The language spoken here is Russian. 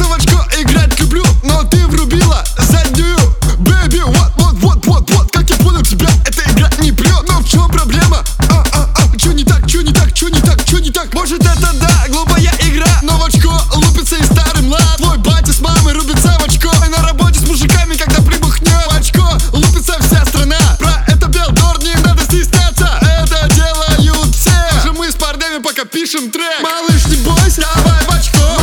в очко играть люблю, но ты врубила заднюю. Бэби, вот, как я понял тебя, эта игра не прет. Но в чем проблема? Чё не так, чё не так, чё не так, чё не так? Может это да, глупая игра, но в очко лупится и старый млад. Твой батя с мамой рубится в очко, и на работе с мужиками, когда прибухнет. В очко лупится вся страна, про это Белдор не надо стесняться. Это делают все, же мы с парнями пока пишем трек. Малыш, не бойся, давай в очко.